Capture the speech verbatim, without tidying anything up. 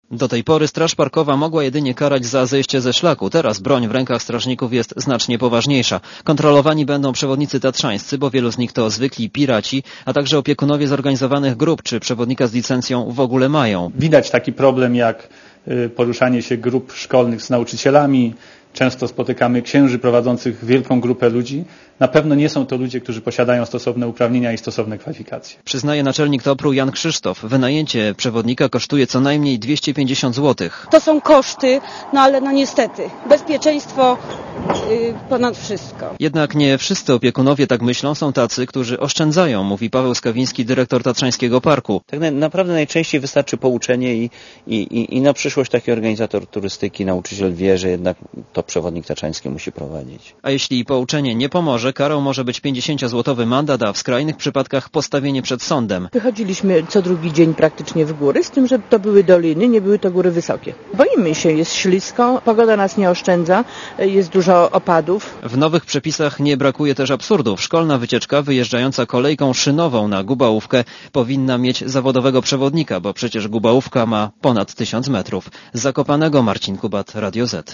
Do tej pory Straż Parkowa mogła jedynie karać za zejście ze szlaku. Teraz broń w rękach strażników jest znacznie poważniejsza. Kontrolowani będą przewodnicy tatrzańscy, bo wielu z nich to zwykli piraci, a także opiekunowie zorganizowanych grup, czy przewodnika z licencją w ogóle mają. Widać taki problem jak poruszanie się grup szkolnych z nauczycielami. Często spotykamy księży prowadzących wielką grupę ludzi. Na pewno nie są to ludzie, którzy posiadają stosowne uprawnienia i stosowne kwalifikacje. Przyznaje naczelnik topru Jan Krzysztof. Wynajęcie przewodnika kosztuje co najmniej dwieście pięćdziesiąt złotych. To są koszty, no ale no niestety, bezpieczeństwo yy, ponad wszystko. Jednak nie wszyscy opiekunowie tak myślą, są tacy, którzy oszczędzają, mówi Paweł Skawiński, dyrektor Tatrzańskiego Parku. Tak naprawdę najczęściej wystarczy pouczenie i, i, i, i na przyszłość taki organizator turystyki, nauczyciel wie, że jednak to przewodnik tatrzański musi prowadzić. A jeśli pouczenie nie pomoże, karą może być pięćdziesięciozłotowy mandat, a w skrajnych przypadkach postawienie przed sądem. Wychodziliśmy co drugi dzień praktycznie w góry, z tym, że to były doliny, nie były to góry wysokie. Boimy się, jest ślisko, pogoda nas nie oszczędza, jest dużo opadów. W nowych przepisach nie brakuje też absurdów. Szkolna wycieczka wyjeżdżająca kolejką szynową na Gubałówkę powinna mieć zawodowego przewodnika, bo przecież Gubałówka ma ponad tysiąc metrów. Z Zakopanego Marcin Kubat, Radio Z.